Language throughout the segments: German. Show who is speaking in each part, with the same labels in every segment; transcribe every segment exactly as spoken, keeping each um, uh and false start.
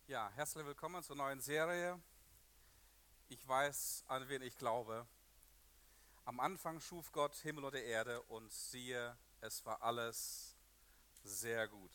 Speaker 1: Ja, herzlich willkommen zur neuen Serie. Ich weiß, an wen ich glaube. Am Anfang schuf Gott Himmel und Erde und siehe, es war alles sehr gut.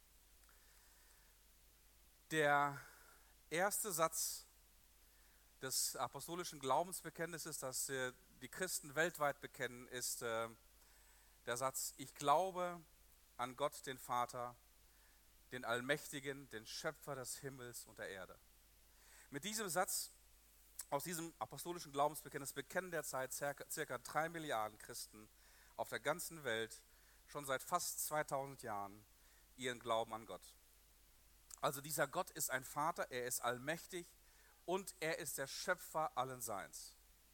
Speaker 1: Der erste Satz des apostolischen Glaubensbekenntnisses, das äh, die Christen weltweit bekennen, ist äh, der Satz: Ich glaube an Gott, den Vater, den Allmächtigen, den Schöpfer des Himmels und der Erde. Mit diesem Satz aus diesem apostolischen Glaubensbekenntnis bekennen derzeit circa, circa drei Milliarden Christen auf der ganzen Welt schon seit fast zweitausend Jahren ihren Glauben an Gott. Also dieser Gott ist ein Vater, er ist allmächtig und er ist der Schöpfer allen Seins.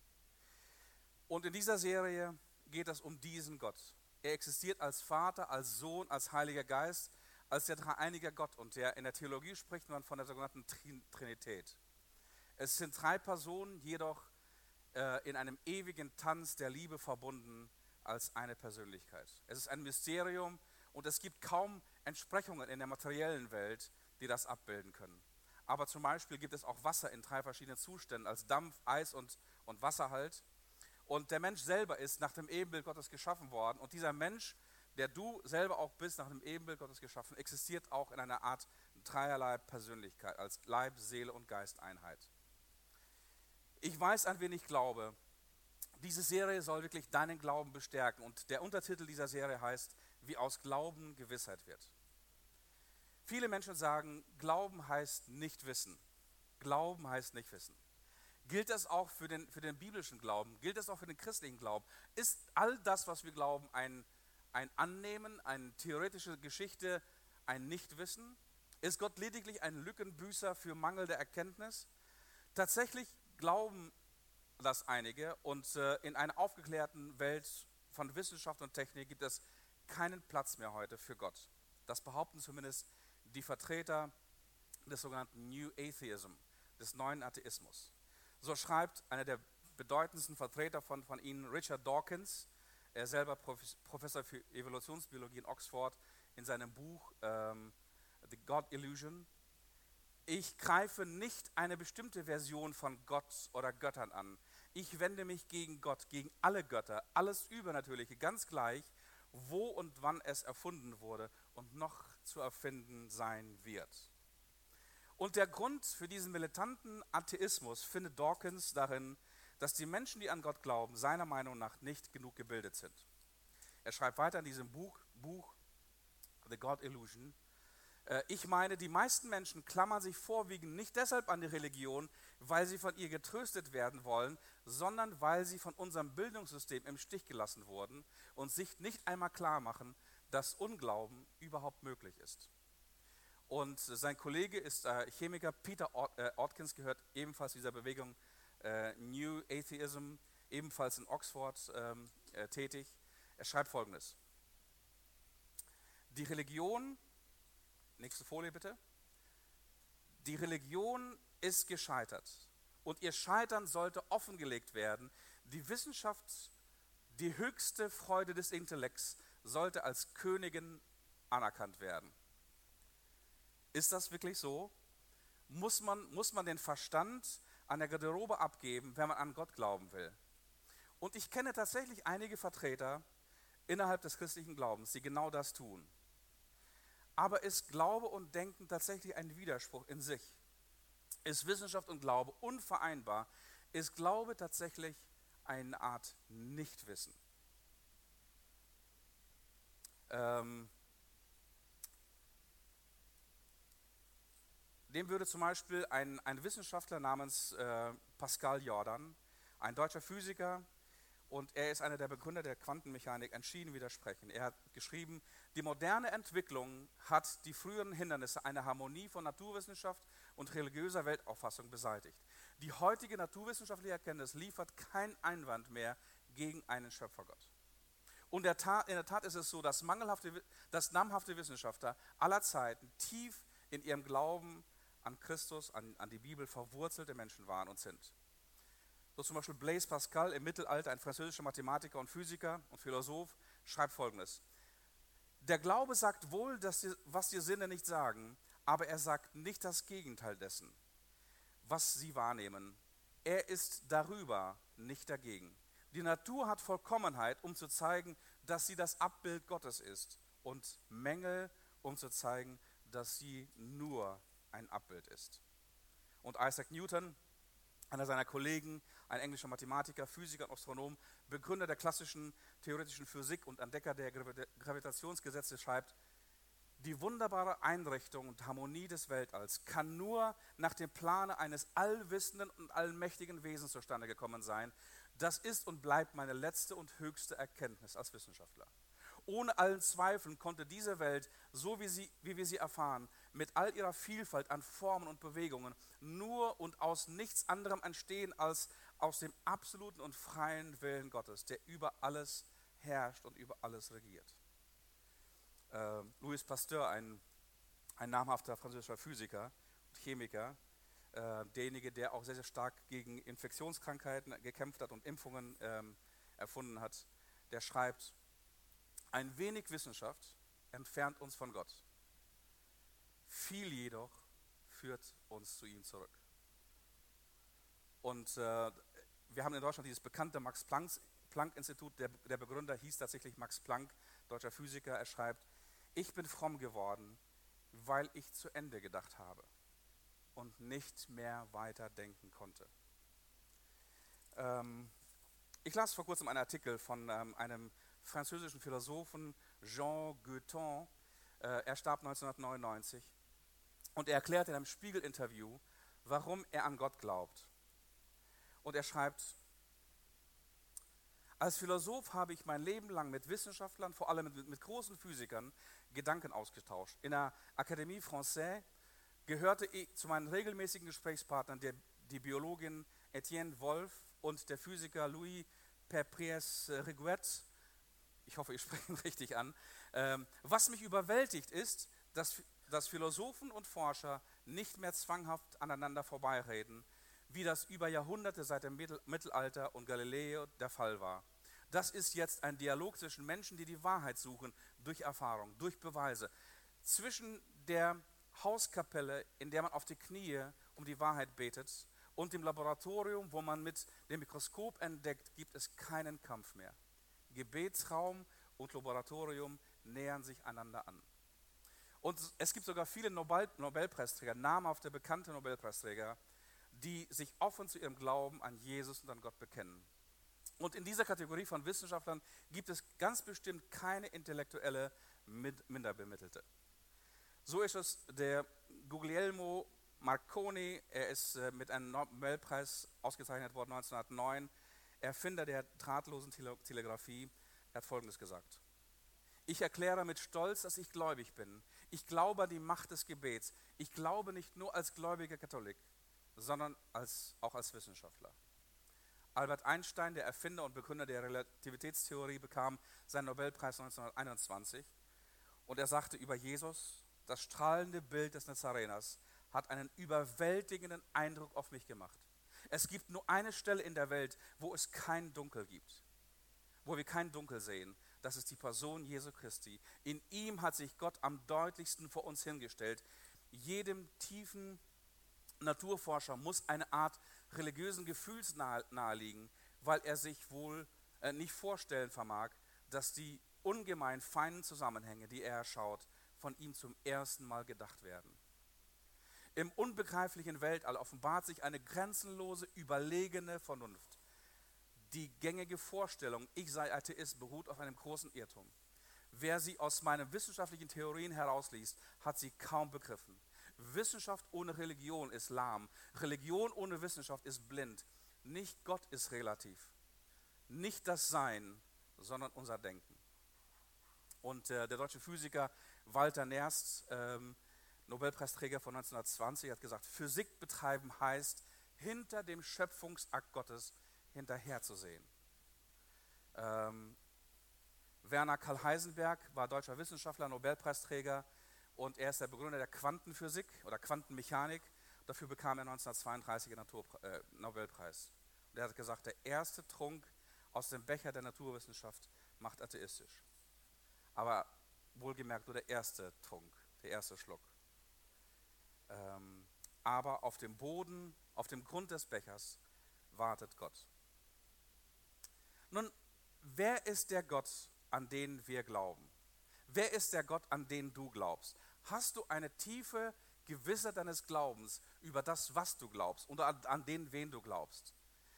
Speaker 1: Und in dieser Serie geht es um diesen Gott. Er existiert als Vater, als Sohn, als Heiliger Geist, als der dreieinige Gott. Und der, in der Theologie spricht man von der sogenannten Trinität. Es sind drei Personen, jedoch äh, in einem ewigen Tanz der Liebe verbunden als eine Persönlichkeit. Es ist ein Mysterium und es gibt kaum Entsprechungen in der materiellen Welt, die das abbilden können. Aber zum Beispiel gibt es auch Wasser in drei verschiedenen Zuständen, als Dampf, Eis und, und Wasser halt. Und der Mensch selber ist nach dem Ebenbild Gottes geschaffen worden. Und dieser Mensch, der du selber auch bist, nach dem Ebenbild Gottes geschaffen, existiert auch in einer Art dreierlei Persönlichkeit, als Leib, Seele und Geisteinheit. Ich weiß, an wen ich glaube. Diese Serie soll wirklich deinen Glauben bestärken. Und der Untertitel dieser Serie heißt, wie aus Glauben Gewissheit wird. Viele Menschen sagen, Glauben heißt nicht wissen. Glauben heißt nicht wissen. Gilt das auch für den, für den biblischen Glauben? Gilt das auch für den christlichen Glauben? Ist all das, was wir glauben, ein, ein Annehmen, eine theoretische Geschichte, ein Nichtwissen? Ist Gott lediglich ein Lückenbüßer für mangelnde Erkenntnis? Tatsächlich glauben das einige und äh, in einer aufgeklärten Welt von Wissenschaft und Technik gibt es keinen Platz mehr heute für Gott. Das behaupten zumindest die Vertreter des sogenannten New Atheism, des neuen Atheismus. So schreibt einer der bedeutendsten Vertreter von, von ihnen, Richard Dawkins, er selber Professor für Evolutionsbiologie in Oxford, in seinem Buch ähm, The God Illusion: Ich greife nicht eine bestimmte Version von Gott oder Göttern an. Ich wende mich gegen Gott, gegen alle Götter, alles Übernatürliche, ganz gleich, wo und wann es erfunden wurde und noch zu erfinden sein wird. Und der Grund für diesen militanten Atheismus findet Dawkins darin, dass die Menschen, die an Gott glauben, seiner Meinung nach nicht genug gebildet sind. Er schreibt weiter in diesem Buch, Buch The God Illusion: Ich meine, die meisten Menschen klammern sich vorwiegend nicht deshalb an die Religion, weil sie von ihr getröstet werden wollen, sondern weil sie von unserem Bildungssystem im Stich gelassen wurden und sich nicht einmal klar machen, dass Unglauben überhaupt möglich ist. Und sein Kollege ist äh, Chemiker Peter Ortkins, gehört ebenfalls dieser Bewegung äh, New Atheism, ebenfalls in Oxford ähm, äh, tätig. Er schreibt Folgendes: Die Religion, nächste Folie bitte, die Religion ist gescheitert und ihr Scheitern sollte offengelegt werden. Die Wissenschaft, die höchste Freude des Intellekts, sollte als Königin anerkannt werden. Ist das wirklich so? Muss man, muss man den Verstand an der Garderobe abgeben, wenn man an Gott glauben will? Und ich kenne tatsächlich einige Vertreter innerhalb des christlichen Glaubens, die genau das tun. Aber ist Glaube und Denken tatsächlich ein Widerspruch in sich? Ist Wissenschaft und Glaube unvereinbar? Ist Glaube tatsächlich eine Art Nichtwissen? Ähm, dem würde zum Beispiel ein, ein Wissenschaftler namens äh, Pascal Jordan, ein deutscher Physiker, und er ist einer der Begründer der Quantenmechanik, entschieden widersprechen. Er hat geschrieben, die moderne Entwicklung hat die früheren Hindernisse einer Harmonie von Naturwissenschaft und religiöser Weltauffassung beseitigt. Die heutige naturwissenschaftliche Erkenntnis liefert keinen Einwand mehr gegen einen Schöpfergott. Und der Tat, in der Tat ist es so, dass, mangelhafte, dass namhafte Wissenschaftler aller Zeiten tief in ihrem Glauben an Christus, an, an die Bibel verwurzelte Menschen waren und sind. So zum Beispiel Blaise Pascal im Mittelalter, ein französischer Mathematiker und Physiker und Philosoph, schreibt Folgendes: Der Glaube sagt wohl, dass die, was die Sinne nicht sagen, aber er sagt nicht das Gegenteil dessen, was sie wahrnehmen. Er ist darüber, nicht dagegen. Die Natur hat Vollkommenheit, um zu zeigen, dass sie das Abbild Gottes ist, und Mängel, um zu zeigen, dass sie nur ein Abbild ist. Und Isaac Newton, einer seiner Kollegen, ein englischer Mathematiker, Physiker und Astronom, Begründer der klassischen theoretischen Physik und Entdecker der Gravitationsgesetze, schreibt: Die wunderbare Einrichtung und Harmonie des Weltalls kann nur nach dem Plane eines allwissenden und allmächtigen Wesens zustande gekommen sein. Das ist und bleibt meine letzte und höchste Erkenntnis als Wissenschaftler. Ohne allen Zweifeln konnte diese Welt, so wie, sie, wie wir sie erfahren, mit all ihrer Vielfalt an Formen und Bewegungen nur und aus nichts anderem entstehen als aus dem absoluten und freien Willen Gottes, der über alles herrscht und über alles regiert. Äh, Louis Pasteur, ein, ein namhafter französischer Physiker und Chemiker, äh, derjenige, der auch sehr, sehr stark gegen Infektionskrankheiten gekämpft hat und Impfungen ähm, erfunden hat, der schreibt: Ein wenig Wissenschaft entfernt uns von Gott. Viel jedoch führt uns zu ihm zurück. Und äh, wir haben in Deutschland dieses bekannte Max-Planck-Institut, der, der Begründer hieß tatsächlich Max Planck, deutscher Physiker. Er schreibt: Ich bin fromm geworden, weil ich zu Ende gedacht habe und nicht mehr weiter denken konnte. Ähm, ich las vor kurzem einen Artikel von ähm, einem französischen Philosophen, Jean Guetton. Äh, er starb neunzehnhundertneunundneunzig und er erklärte in einem Spiegel-Interview, warum er an Gott glaubt. Und er schreibt: Als Philosoph habe ich mein Leben lang mit Wissenschaftlern, vor allem mit, mit großen Physikern, Gedanken ausgetauscht. In der Académie Française gehörte ich zu meinen regelmäßigen Gesprächspartnern der, die Biologin Etienne Wolf und der Physiker Louis Pépriès-Riguet. Ich hoffe, ich spreche ihn richtig an. Ähm, was mich überwältigt ist, dass, dass Philosophen und Forscher nicht mehr zwanghaft aneinander vorbeireden, wie das über Jahrhunderte seit dem Mittel- Mittelalter und Galileo der Fall war. Das ist jetzt ein Dialog zwischen Menschen, die die Wahrheit suchen, durch Erfahrung, durch Beweise. Zwischen der Hauskapelle, in der man auf die Knie um die Wahrheit betet, und dem Laboratorium, wo man mit dem Mikroskop entdeckt, gibt es keinen Kampf mehr. Gebetsraum und Laboratorium nähern sich einander an. Und es gibt sogar viele Nobel- Nobelpreisträger, namhafte, bekannte Nobelpreisträger, die sich offen zu ihrem Glauben an Jesus und an Gott bekennen. Und in dieser Kategorie von Wissenschaftlern gibt es ganz bestimmt keine intellektuelle Minderbemittelte. So ist es der Guglielmo Marconi, er ist mit einem Nobelpreis ausgezeichnet worden neunzehnhundertneun, Erfinder der drahtlosen Tele- Telegrafie. Er hat Folgendes gesagt: Ich erkläre mit Stolz, dass ich gläubig bin. Ich glaube an die Macht des Gebets. Ich glaube nicht nur als gläubiger Katholik, sondern als, auch als Wissenschaftler. Albert Einstein, der Erfinder und Begründer der Relativitätstheorie, bekam seinen Nobelpreis neunzehnhunderteinundzwanzig und er sagte über Jesus: Das strahlende Bild des Nazareners hat einen überwältigenden Eindruck auf mich gemacht. Es gibt nur eine Stelle in der Welt, wo es kein Dunkel gibt, wo wir kein Dunkel sehen. Das ist die Person Jesu Christi. In ihm hat sich Gott am deutlichsten vor uns hingestellt. Jedem tiefen Naturforscher muss eine Art religiösen Gefühls nahe, naheliegen, weil er sich wohl äh, nicht vorstellen vermag, dass die ungemein feinen Zusammenhänge, die er schaut, von ihm zum ersten Mal gedacht werden. Im unbegreiflichen Weltall offenbart sich eine grenzenlose, überlegene Vernunft. Die gängige Vorstellung, ich sei Atheist, beruht auf einem großen Irrtum. Wer sie aus meinen wissenschaftlichen Theorien herausliest, hat sie kaum begriffen. Wissenschaft ohne Religion ist lahm. Religion ohne Wissenschaft ist blind. Nicht Gott ist relativ. Nicht das Sein, sondern unser Denken. Und äh, der deutsche Physiker Walter Nernst, ähm, Nobelpreisträger von neunzehnhundertzwanzig, hat gesagt: Physik betreiben heißt, hinter dem Schöpfungsakt Gottes hinterherzusehen. Ähm, Werner Karl Heisenberg war deutscher Wissenschaftler, Nobelpreisträger, und er ist der Begründer der Quantenphysik oder Quantenmechanik. Dafür bekam er neunzehnhundertzweiunddreißig den Natur, äh, Nobelpreis. Und er hat gesagt, der erste Trunk aus dem Becher der Naturwissenschaft macht atheistisch. Aber wohlgemerkt nur der erste Trunk, der erste Schluck. Ähm, aber auf dem Boden, auf dem Grund des Bechers wartet Gott. Nun, wer ist der Gott, an den wir glauben? Wer ist der Gott, an den du glaubst? Hast du eine tiefe Gewissheit deines Glaubens über das, was du glaubst und an, an den, wen du glaubst?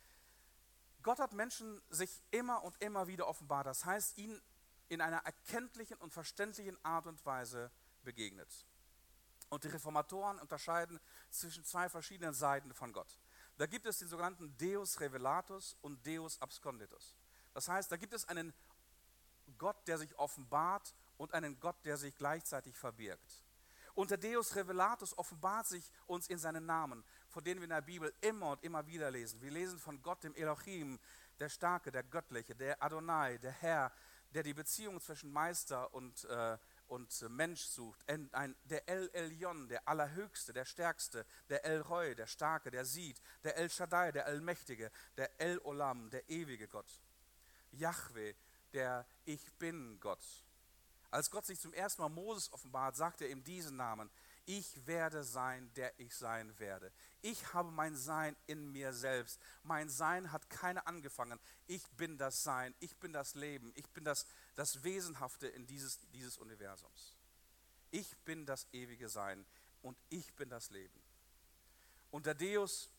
Speaker 1: Gott hat Menschen sich immer und immer wieder offenbart, das heißt, ihnen in einer erkenntlichen und verständlichen Art und Weise begegnet. Und die Reformatoren unterscheiden zwischen zwei verschiedenen Seiten von Gott. Da gibt es den sogenannten Deus Revelatus und Deus Absconditus. Das heißt, da gibt es einen Gott, der sich offenbart und einen Gott, der sich gleichzeitig verbirgt. Und der Deus Revelatus offenbart sich uns in seinen Namen, von denen wir in der Bibel immer und immer wieder lesen. Wir lesen von Gott, dem Elohim, der Starke, der Göttliche, der Adonai, der Herr, der die Beziehung zwischen Meister und, äh, und Mensch sucht. Ein, der El Elyon, der Allerhöchste, der Stärkste, der El Roi, der Starke, der sieht, der El Shaddai, der Allmächtige, der El Olam, der ewige Gott. Jahwe, der Ich Bin Gott. Als Gott sich zum ersten Mal Moses offenbart, sagt er ihm diesen Namen: Ich werde sein, der ich sein werde. Ich habe mein Sein in mir selbst. Mein Sein hat keine angefangen. Ich bin das Sein, ich bin das Leben, ich bin das, das Wesenhafte in dieses, dieses Universums. Ich bin das ewige Sein und ich bin das Leben. Und der Deus,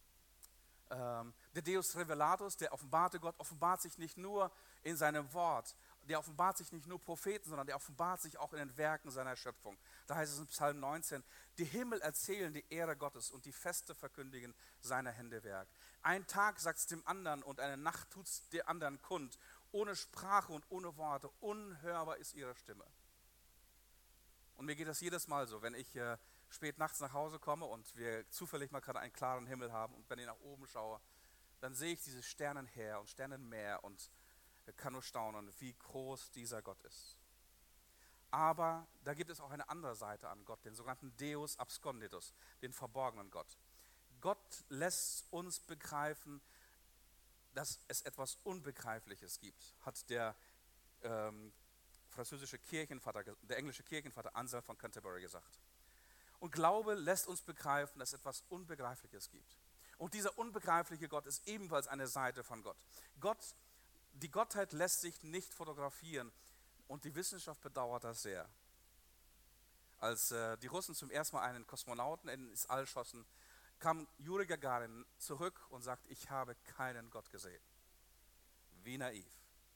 Speaker 1: ähm, der Deus Revelatus, der offenbarte Gott, offenbart sich nicht nur in seinem Wort, der offenbart sich nicht nur Propheten, sondern der offenbart sich auch in den Werken seiner Schöpfung. Da heißt es in Psalm neunzehn, die Himmel erzählen die Ehre Gottes und die Feste verkündigen seiner Hände Werk. Ein Tag sagt es dem anderen und eine Nacht tut es der anderen kund. Ohne Sprache und ohne Worte, unhörbar ist ihre Stimme. Und mir geht das jedes Mal so, wenn ich äh, spät nachts nach Hause komme und wir zufällig mal gerade einen klaren Himmel haben und wenn ich nach oben schaue, dann sehe ich diese Sternenheer und Sternenmeer und kann nur staunen, wie groß dieser Gott ist. Aber da gibt es auch eine andere Seite an Gott, den sogenannten Deus Absconditus, den verborgenen Gott. Gott lässt uns begreifen, dass es etwas Unbegreifliches gibt, hat der ähm, französische Kirchenvater, der englische Kirchenvater Anselm von Canterbury gesagt. Und Glaube lässt uns begreifen, dass es etwas Unbegreifliches gibt. Und dieser unbegreifliche Gott ist ebenfalls eine Seite von Gott. Gott Die Gottheit lässt sich nicht fotografieren und die Wissenschaft bedauert das sehr. Als äh, die Russen zum ersten Mal einen Kosmonauten ins All schossen, kam Juri Gagarin zurück und sagt, ich habe keinen Gott gesehen. Wie naiv.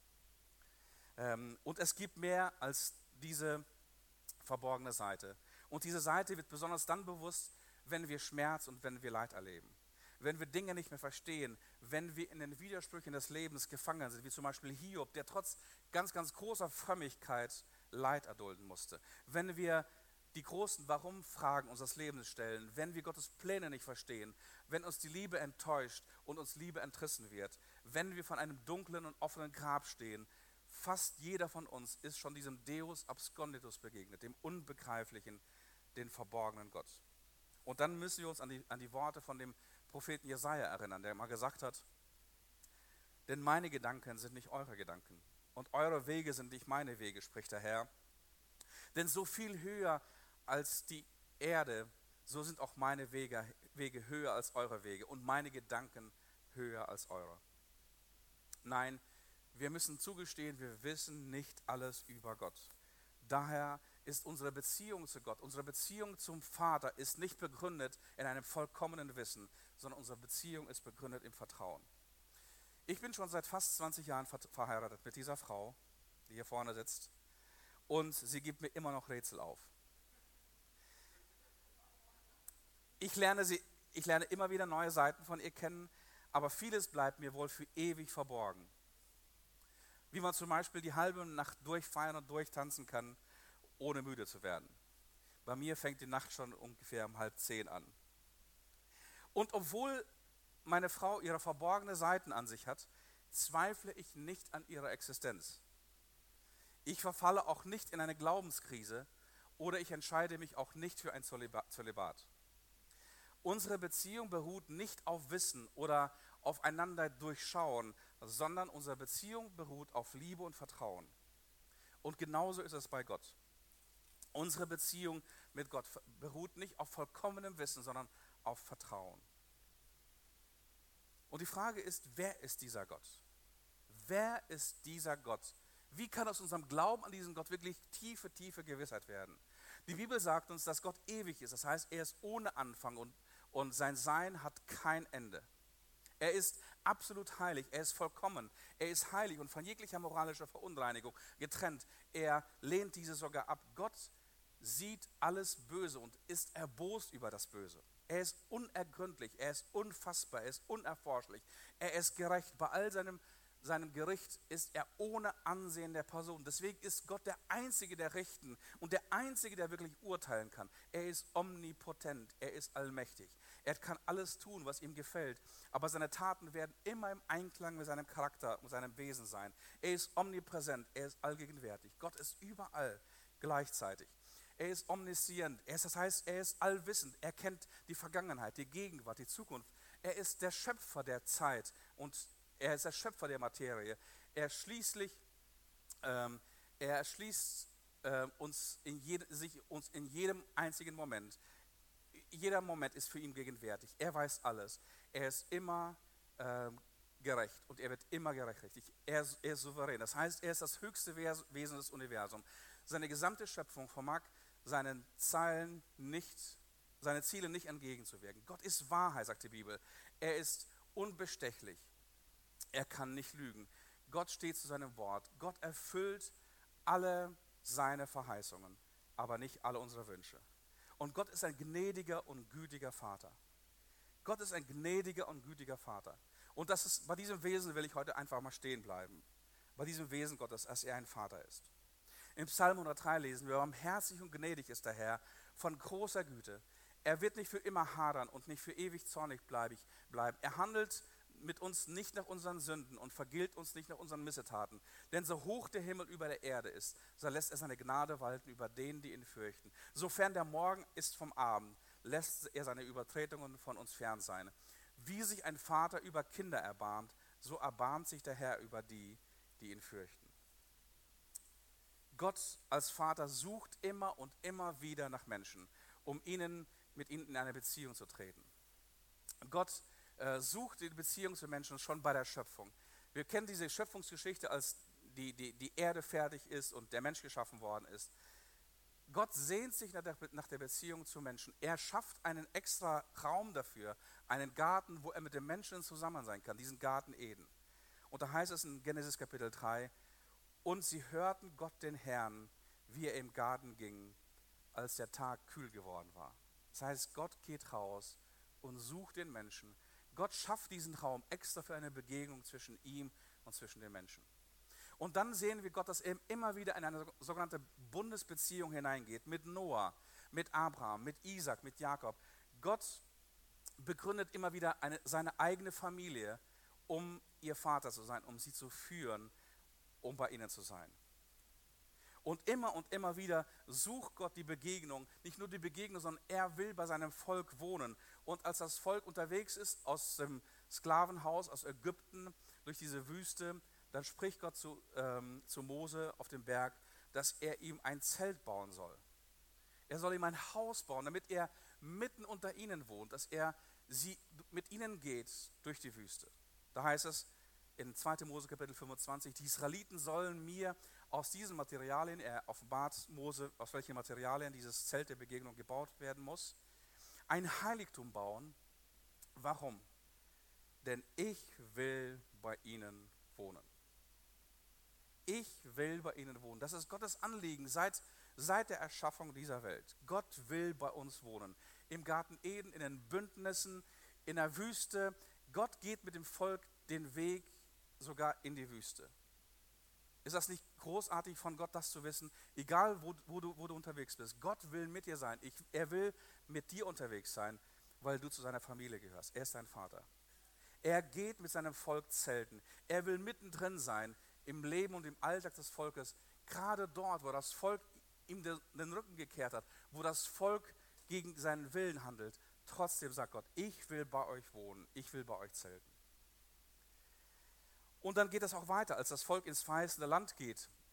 Speaker 1: Ähm, und es gibt mehr als diese verborgene Seite. Und diese Seite wird besonders dann bewusst, wenn wir Schmerz und wenn wir Leid erleben. Wenn wir Dinge nicht mehr verstehen, wenn wir in den Widersprüchen des Lebens gefangen sind, wie zum Beispiel Hiob, der trotz ganz, ganz großer Frömmigkeit Leid erdulden musste. Wenn wir die großen Warum-Fragen unseres Lebens stellen, wenn wir Gottes Pläne nicht verstehen, wenn uns die Liebe enttäuscht und uns Liebe entrissen wird, wenn wir von einem dunklen und offenen Grab stehen, fast jeder von uns ist schon diesem Deus Absconditus begegnet, dem Unbegreiflichen, den verborgenen Gott. Und dann müssen wir uns an die, an die Worte von dem Propheten Jesaja erinnern, der mal gesagt hat, denn meine Gedanken sind nicht eure Gedanken und eure Wege sind nicht meine Wege, spricht der Herr. Denn so viel höher als die Erde, so sind auch meine Wege, Wege höher als eure Wege und meine Gedanken höher als eure. Nein, wir müssen zugestehen, wir wissen nicht alles über Gott. Daher ist unsere Beziehung zu Gott, unsere Beziehung zum Vater ist nicht begründet in einem vollkommenen Wissen, sondern unsere Beziehung ist begründet im Vertrauen. Ich bin schon seit fast zwanzig Jahren verheiratet mit dieser Frau, die hier vorne sitzt, und sie gibt mir immer noch Rätsel auf. Ich lerne, sie, ich lerne immer wieder neue Seiten von ihr kennen, aber vieles bleibt mir wohl für ewig verborgen. Wie man zum Beispiel die halbe Nacht durchfeiern und durchtanzen kann, ohne müde zu werden. Bei mir fängt die Nacht schon ungefähr um halb zehn an. Und obwohl meine Frau ihre verborgene Seiten an sich hat, zweifle ich nicht an ihrer Existenz. Ich verfalle auch nicht in eine Glaubenskrise oder ich entscheide mich auch nicht für ein Zölibat. Unsere Beziehung beruht nicht auf Wissen oder aufeinander durchschauen, sondern unsere Beziehung beruht auf Liebe und Vertrauen. Und genauso ist es bei Gott. Unsere Beziehung mit Gott beruht nicht auf vollkommenem Wissen, sondern auf Vertrauen. Und die Frage ist, wer ist dieser Gott? Wer ist dieser Gott? Wie kann aus unserem Glauben an diesen Gott wirklich tiefe, tiefe Gewissheit werden? Die Bibel sagt uns, dass Gott ewig ist. Das heißt, er ist ohne Anfang und, und sein Sein hat kein Ende. Er ist absolut heilig, er ist vollkommen, er ist heilig und von jeglicher moralischer Verunreinigung getrennt. Er lehnt diese sogar ab. Gott sieht alles Böse und ist erbost über das Böse. Er ist unergründlich, er ist unfassbar, er ist unerforschlich, er ist gerecht. Bei all seinem, seinem Gericht ist er ohne Ansehen der Person. Deswegen ist Gott der Einzige, der richten und der Einzige, der wirklich urteilen kann. Er ist omnipotent, er ist allmächtig. Er kann alles tun, was ihm gefällt, aber seine Taten werden immer im Einklang mit seinem Charakter und seinem Wesen sein. Er ist omnipräsent, er ist allgegenwärtig. Gott ist überall gleichzeitig. Er ist omniscient, er ist, das heißt, er ist allwissend, er kennt die Vergangenheit, die Gegenwart, die Zukunft. Er ist der Schöpfer der Zeit und er ist der Schöpfer der Materie. Er schließlich, ähm, er schließt äh, uns, in jede, sich, uns in jedem einzigen Moment. Jeder Moment ist für ihn gegenwärtig. Er weiß alles. Er ist immer ähm, gerecht und er wird immer gerechtigt. Er, er ist souverän. Das heißt, er ist das höchste Wesen des Universums. Seine gesamte Schöpfung vermag seinen Zeilen nicht, seine Ziele nicht entgegenzuwirken. Gott ist Wahrheit, sagt die Bibel. Er ist unbestechlich. Er kann nicht lügen. Gott steht zu seinem Wort. Gott erfüllt alle seine Verheißungen, aber nicht alle unsere Wünsche. Und Gott ist ein gnädiger und gütiger Vater. Gott ist ein gnädiger und gütiger Vater. Und das ist, bei diesem Wesen will ich heute einfach mal stehen bleiben. Bei diesem Wesen Gottes, dass er ein Vater ist. Im Psalm hundertdrei lesen wir, barmherzig und gnädig ist der Herr, von großer Güte. Er wird nicht für immer hadern und nicht für ewig zornig bleiben. Er handelt mit uns nicht nach unseren Sünden und vergilt uns nicht nach unseren Missetaten. Denn so hoch der Himmel über der Erde ist, so lässt er seine Gnade walten über denen, die ihn fürchten. Sofern der Morgen ist vom Abend, lässt er seine Übertretungen von uns fern sein. Wie sich ein Vater über Kinder erbarmt, so erbarmt sich der Herr über die, die ihn fürchten. Gott als Vater sucht immer und immer wieder nach Menschen, um ihnen, mit ihnen in eine Beziehung zu treten. Gott äh, sucht die Beziehung zu Menschen schon bei der Schöpfung. Wir kennen diese Schöpfungsgeschichte, als die, die, die Erde fertig ist und der Mensch geschaffen worden ist. Gott sehnt sich nach der, nach der Beziehung zu Menschen. Er schafft einen extra Raum dafür, einen Garten, wo er mit den Menschen zusammen sein kann, diesen Garten Eden. Und da heißt es in Genesis Kapitel drei, und sie hörten Gott den Herrn, wie er im Garten ging, als der Tag kühl geworden war. Das heißt, Gott geht raus und sucht den Menschen. Gott schafft diesen Raum extra für eine Begegnung zwischen ihm und zwischen den Menschen. Und dann sehen wir Gott, dass er immer wieder in eine sogenannte Bundesbeziehung hineingeht, mit Noah, mit Abraham, mit Isaac, mit Jakob. Gott begründet immer wieder eine, seine eigene Familie, um ihr Vater zu sein, um sie zu führen, um bei ihnen zu sein. Und immer und immer wieder sucht Gott die Begegnung, nicht nur die Begegnung, sondern er will bei seinem Volk wohnen. Und als das Volk unterwegs ist aus dem Sklavenhaus, aus Ägypten, durch diese Wüste, dann spricht Gott zu, ähm, zu Mose auf dem Berg, dass er ihm ein Zelt bauen soll. Er soll ihm ein Haus bauen, damit er mitten unter ihnen wohnt, dass er sie, mit ihnen geht durch die Wüste. Da heißt es in zweiter Mose Kapitel fünfundzwanzig, die Israeliten sollen mir aus diesen Materialien, er offenbart Mose, aus welchen Materialien dieses Zelt der Begegnung gebaut werden muss, ein Heiligtum bauen. Warum? Denn ich will bei ihnen wohnen. Ich will bei ihnen wohnen. Das ist Gottes Anliegen seit, seit der Erschaffung dieser Welt. Gott will bei uns wohnen. Im Garten Eden, in den Bündnissen, in der Wüste. Gott geht mit dem Volk den Weg sogar in die Wüste. Ist das nicht großartig von Gott, das zu wissen? Egal, wo, wo, du, wo du unterwegs bist. Gott will mit dir sein. Ich, er will mit dir unterwegs sein, weil du zu seiner Familie gehörst. Er ist dein Vater. Er geht mit seinem Volk zelten. Er will mittendrin sein im Leben und im Alltag des Volkes. Gerade dort, wo das Volk ihm den Rücken gekehrt hat, wo das Volk gegen seinen Willen handelt. Trotzdem sagt Gott, ich will bei euch wohnen. Ich will bei euch zelten. Und dann geht es auch weiter, als das Volk ins verheißene Land geht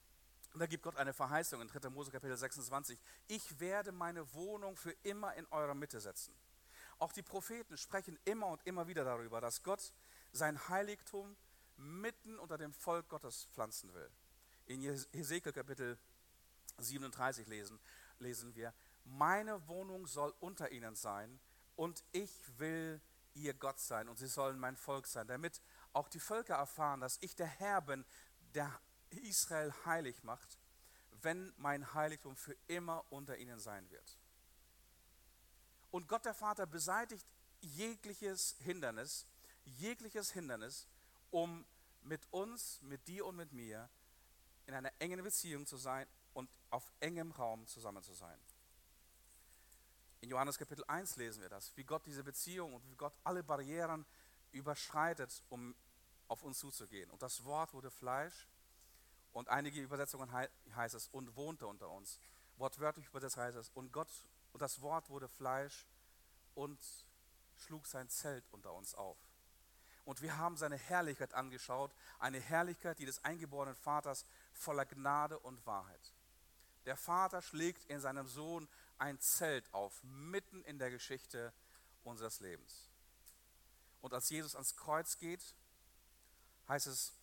Speaker 1: Und da gibt Gott eine Verheißung in dritter Mose Kapitel sechsundzwanzig. Ich werde meine Wohnung für immer in eurer Mitte setzen. Auch die Propheten sprechen immer und immer wieder darüber, dass Gott sein Heiligtum mitten unter dem Volk Gottes pflanzen will. In Hesekiel Kapitel siebenunddreißig lesen, lesen wir, meine Wohnung soll unter ihnen sein und ich will ihr Gott sein und sie sollen mein Volk sein, damit auch die Völker erfahren, dass ich der Herr bin, der Israel heilig macht, wenn mein Heiligtum für immer unter ihnen sein wird. Und Gott der Vater beseitigt jegliches Hindernis, jegliches Hindernis, um mit uns, mit dir und mit mir in einer engen Beziehung zu sein und auf engem Raum zusammen zu sein. In Johannes Kapitel eins lesen wir das, wie Gott diese Beziehung und wie Gott alle Barrieren überschreitet, um auf uns zuzugehen. Und das Wort wurde Fleisch und einige Übersetzungen hei- heißt es und wohnte unter uns. Wortwörtlich übersetzt heißt es und Gott und das Wort wurde Fleisch und schlug sein Zelt unter uns auf. Und wir haben seine Herrlichkeit angeschaut, eine Herrlichkeit, die des eingeborenen Vaters voller Gnade und Wahrheit. Der Vater schlägt in seinem Sohn ein Zelt auf, mitten in der Geschichte unseres Lebens. Und als Jesus ans Kreuz geht, heißt es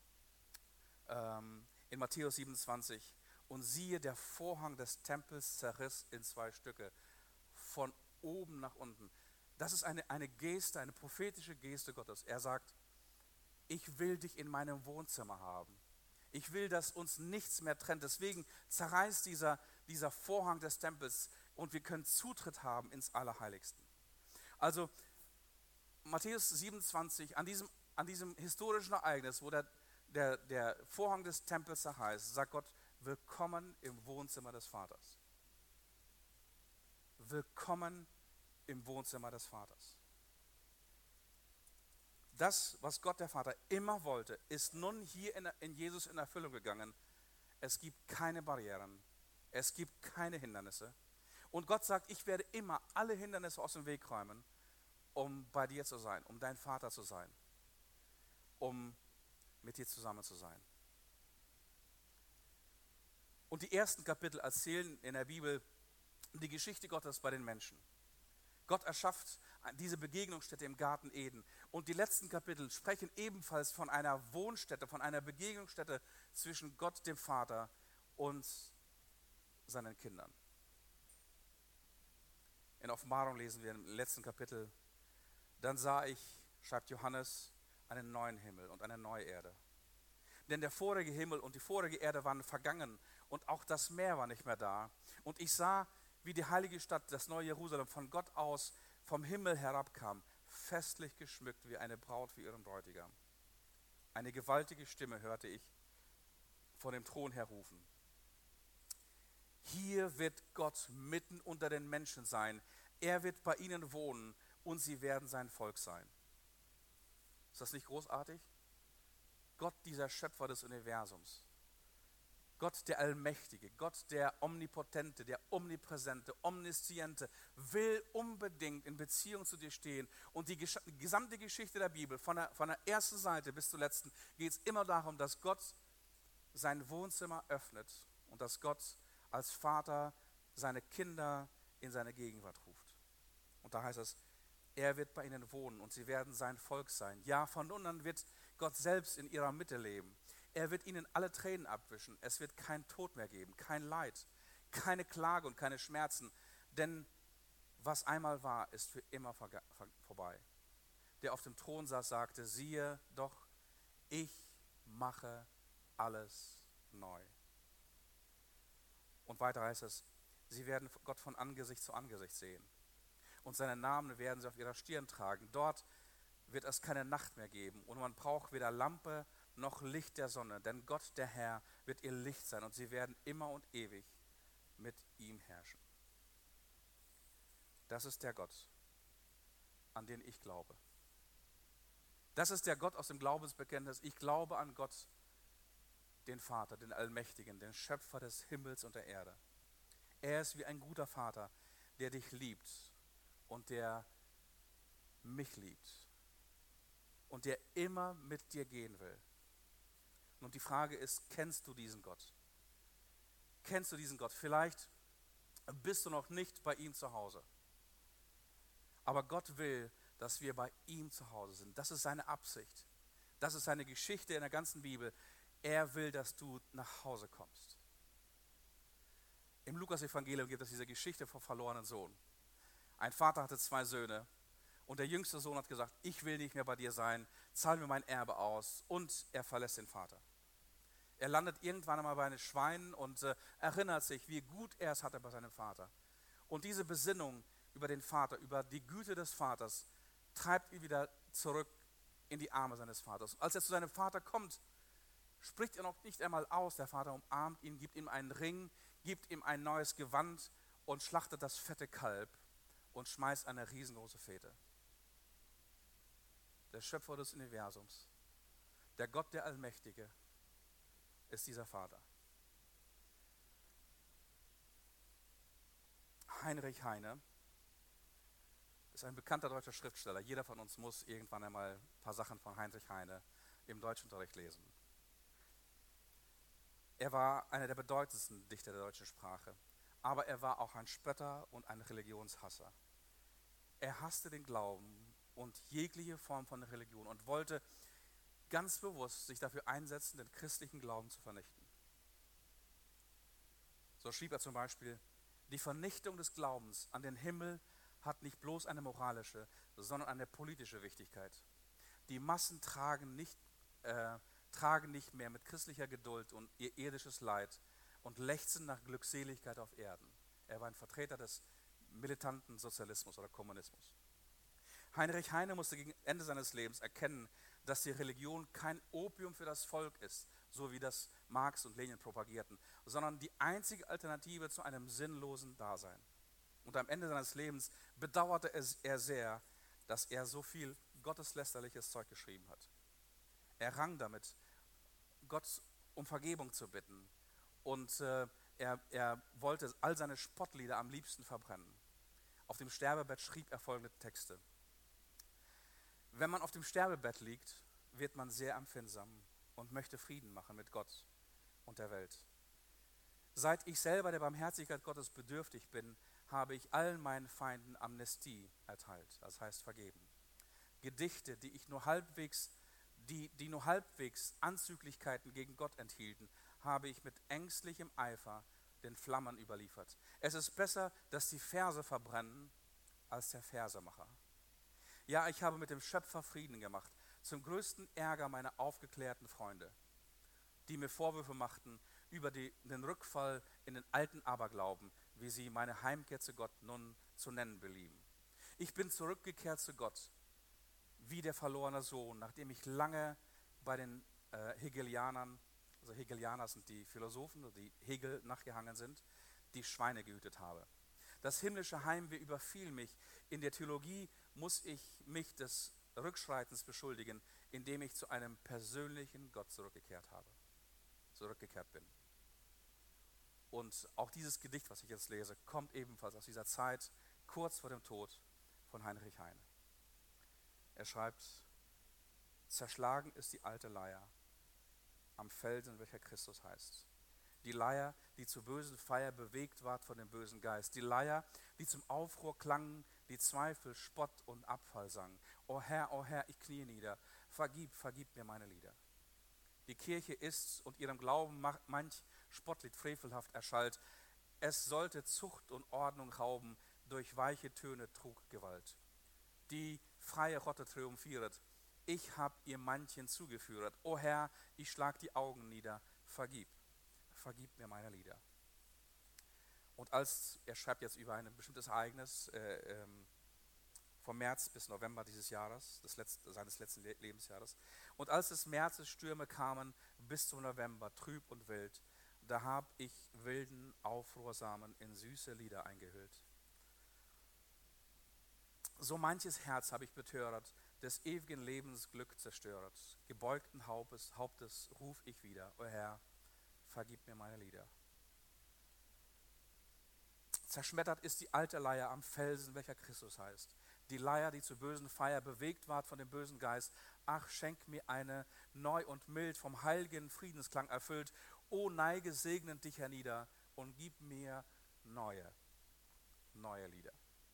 Speaker 1: ähm, in Matthäus siebenundzwanzig, und siehe, der Vorhang des Tempels zerriss in zwei Stücke, von oben nach unten. Das ist eine, eine Geste, eine prophetische Geste Gottes. Er sagt, ich will dich in meinem Wohnzimmer haben. Ich will, dass uns nichts mehr trennt. Deswegen zerreißt dieser, dieser Vorhang des Tempels und wir können Zutritt haben ins Allerheiligste. Also Matthäus siebenundzwanzig, an diesem, an diesem historischen Ereignis, wo der, der, der Vorhang des Tempels zerreißt, sagt Gott, willkommen im Wohnzimmer des Vaters. Willkommen im Wohnzimmer des Vaters. Das, was Gott der Vater immer wollte, ist nun hier in, in Jesus in Erfüllung gegangen. Es gibt keine Barrieren, es gibt keine Hindernisse. Und Gott sagt, ich werde immer alle Hindernisse aus dem Weg räumen, um bei dir zu sein, um dein Vater zu sein, um mit dir zusammen zu sein. Und die ersten Kapitel erzählen in der Bibel die Geschichte Gottes bei den Menschen. Gott erschafft diese Begegnungsstätte im Garten Eden. Und die letzten Kapitel sprechen ebenfalls von einer Wohnstätte, von einer Begegnungsstätte zwischen Gott, dem Vater, und seinen Kindern. In Offenbarung lesen wir im letzten Kapitel, dann sah ich, schreibt Johannes, einen neuen Himmel und eine neue Erde. Denn der vorige Himmel und die vorige Erde waren vergangen und auch das Meer war nicht mehr da. Und ich sah, wie die heilige Stadt, das neue Jerusalem, von Gott aus vom Himmel herabkam, festlich geschmückt wie eine Braut für ihren Bräutigam. Eine gewaltige Stimme hörte ich von dem Thron her rufen. Hier wird Gott mitten unter den Menschen sein. Er wird bei ihnen wohnen und sie werden sein Volk sein. Ist das nicht großartig? Gott, dieser Schöpfer des Universums. Gott der Allmächtige, Gott der Omnipotente, der Omnipräsente, Omnisciente, will unbedingt in Beziehung zu dir stehen. Und die gesamte Geschichte der Bibel, von der, von der ersten Seite bis zur letzten, geht es immer darum, dass Gott sein Wohnzimmer öffnet und dass Gott als Vater seine Kinder in seine Gegenwart ruft. Und da heißt es, er wird bei ihnen wohnen und sie werden sein Volk sein. Ja, von nun an wird Gott selbst in ihrer Mitte leben. Er wird ihnen alle Tränen abwischen. Es wird kein Tod mehr geben, kein Leid, keine Klage und keine Schmerzen. Denn was einmal war, ist für immer vorga- vor- vorbei. Der auf dem Thron saß, sagte, siehe doch, ich mache alles neu. Und weiter heißt es, sie werden Gott von Angesicht zu Angesicht sehen. Und seinen Namen werden sie auf ihrer Stirn tragen. Dort wird es keine Nacht mehr geben. Und man braucht weder Lampe noch Licht der Sonne. Denn Gott, der Herr, wird ihr Licht sein. Und sie werden immer und ewig mit ihm herrschen. Das ist der Gott, an den ich glaube. Das ist der Gott aus dem Glaubensbekenntnis. Ich glaube an Gott, den Vater, den Allmächtigen, den Schöpfer des Himmels und der Erde. Er ist wie ein guter Vater, der dich liebt und der mich liebt und der immer mit dir gehen will. Und die Frage ist, kennst du diesen Gott? kennst du diesen Gott. Vielleicht bist du noch nicht bei ihm zu Hause. Aber Gott will, dass wir bei ihm zu Hause sind. Das ist seine Absicht. Das ist seine Geschichte in der ganzen Bibel. Er will, dass du nach Hause kommst. Im Lukas-Evangelium gibt es diese Geschichte vom verlorenen Sohn. Ein Vater hatte zwei Söhne und der jüngste Sohn hat gesagt, ich will nicht mehr bei dir sein, zahl mir mein Erbe aus, und er verlässt den Vater. Er landet irgendwann einmal bei den Schweinen und äh, erinnert sich, wie gut er es hatte bei seinem Vater. Und diese Besinnung über den Vater, über die Güte des Vaters, treibt ihn wieder zurück in die Arme seines Vaters. Und als er zu seinem Vater kommt, spricht er noch nicht einmal aus. Der Vater umarmt ihn, gibt ihm einen Ring, gibt ihm ein neues Gewand und schlachtet das fette Kalb und schmeißt eine riesengroße Fete. Der Schöpfer des Universums, der Gott, der Allmächtige, ist dieser Vater. Heinrich Heine ist ein bekannter deutscher Schriftsteller. Jeder von uns muss irgendwann einmal ein paar Sachen von Heinrich Heine im Deutschunterricht lesen. Er war einer der bedeutendsten Dichter der deutschen Sprache, aber er war auch ein Spötter und ein Religionshasser. Er hasste den Glauben und jegliche Form von Religion und wollte ganz bewusst sich dafür einsetzen, den christlichen Glauben zu vernichten. So schrieb er zum Beispiel: Die Vernichtung des Glaubens an den Himmel hat nicht bloß eine moralische, sondern eine politische Wichtigkeit. Die Massen tragen nicht, äh, tragen nicht mehr mit christlicher Geduld und ihr irdisches Leid und lechzen nach Glückseligkeit auf Erden. Er war ein Vertreter des militanten Sozialismus oder Kommunismus. Heinrich Heine musste gegen Ende seines Lebens erkennen, dass die Religion kein Opium für das Volk ist, so wie das Marx und Lenin propagierten, sondern die einzige Alternative zu einem sinnlosen Dasein. Und am Ende seines Lebens bedauerte er sehr, dass er so viel gotteslästerliches Zeug geschrieben hat. Er rang damit, Gott um Vergebung zu bitten, und äh, er, er wollte all seine Spottlieder am liebsten verbrennen. Auf dem Sterbebett schrieb er folgende Texte: Wenn man auf dem Sterbebett liegt, wird man sehr empfindsam und möchte Frieden machen mit Gott und der Welt. Seit ich selber der Barmherzigkeit Gottes bedürftig bin, habe ich allen meinen Feinden Amnestie erteilt, das heißt vergeben. Gedichte, die ich nur halbwegs, die, die nur halbwegs Anzüglichkeiten gegen Gott enthielten, habe ich mit ängstlichem Eifer den Flammen überliefert. Es ist besser, dass die Verse verbrennen, als der Versemacher. Ja, ich habe mit dem Schöpfer Frieden gemacht, zum größten Ärger meiner aufgeklärten Freunde, die mir Vorwürfe machten über die, den Rückfall in den alten Aberglauben, wie sie meine Heimkehr zu Gott nun zu nennen belieben. Ich bin zurückgekehrt zu Gott, wie der verlorene Sohn, nachdem ich lange bei den äh, Hegelianern, also Hegelianer sind die Philosophen, die Hegel nachgehangen sind, die Schweine gehütet habe. Das himmlische Heimweh überfiel mich. In der Theologie muss ich mich des Rückschreitens beschuldigen, indem ich zu einem persönlichen Gott zurückgekehrt habe, zurückgekehrt bin. Und auch dieses Gedicht, was ich jetzt lese, kommt ebenfalls aus dieser Zeit, kurz vor dem Tod von Heinrich Heine. Er schreibt: Zerschlagen ist die alte Leier am Felsen, welcher Christus heißt. Die Leier, die zur bösen Feier bewegt ward von dem bösen Geist. Die Leier, die zum Aufruhr klangen, die Zweifel, Spott und Abfall sangen. O Herr, o Herr, ich knie nieder, vergib, vergib mir meine Lieder. Die Kirche ist und ihrem Glauben manch Spottlied frevelhaft erschallt. Es sollte Zucht und Ordnung rauben, durch weiche Töne trug Gewalt. Die freie Rotte triumphiert, ich hab ihr manchen zugeführet. O Herr, ich schlag die Augen nieder, vergib, vergib mir meine Lieder. Und als, er schreibt jetzt über ein bestimmtes Ereignis, äh, ähm, vom März bis November dieses Jahres, des letzten, seines letzten Lebensjahres. Und als des Märzes Stürme kamen bis zum November, trüb und wild, da hab ich wilden Aufruhrsamen in süße Lieder eingehüllt. So manches Herz habe ich betörert, des ewigen Lebens Glück zerstört. Gebeugten Hauptes, Hauptes ruf ich wieder, o Herr, vergib mir meine Lieder. Zerschmettert ist die alte Leier am Felsen, welcher Christus heißt. Die Leier, die zur bösen Feier bewegt ward von dem bösen Geist. Ach, schenk mir eine, neu und mild, vom heiligen Friedensklang erfüllt. O neige segnend dich hernieder und gib mir neue, neue Lieder.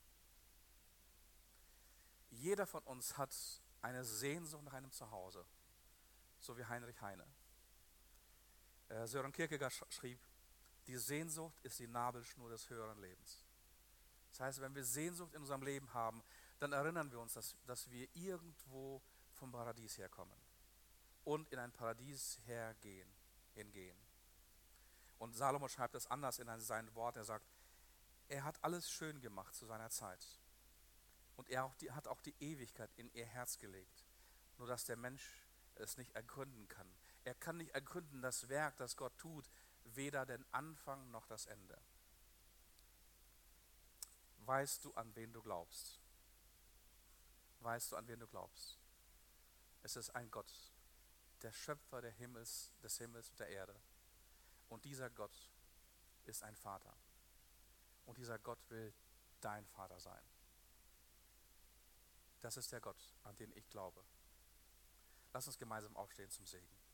Speaker 1: Jeder von uns hat eine Sehnsucht nach einem Zuhause, so wie Heinrich Heine. Äh, Sören Kierkegaard sch- schrieb, die Sehnsucht ist die Nabelschnur des höheren Lebens. Das heißt, wenn wir Sehnsucht in unserem Leben haben, dann erinnern wir uns, dass, dass wir irgendwo vom Paradies herkommen und in ein Paradies hergehen, hingehen. Und Salomo schreibt das anders in seinen Worten. Er sagt, er hat alles schön gemacht zu seiner Zeit. Und er auch die, hat auch die Ewigkeit in ihr Herz gelegt. Nur dass der Mensch es nicht ergründen kann. Er kann nicht ergründen das Werk, das Gott tut, weder den Anfang noch das Ende. Weißt du, an wen du glaubst? Weißt du, an wen du glaubst? Es ist ein Gott, der Schöpfer der Himmels, des Himmels und der Erde. Und dieser Gott ist ein Vater. Und dieser Gott will dein Vater sein. Das ist der Gott, an den ich glaube. Lass uns gemeinsam aufstehen zum Segen.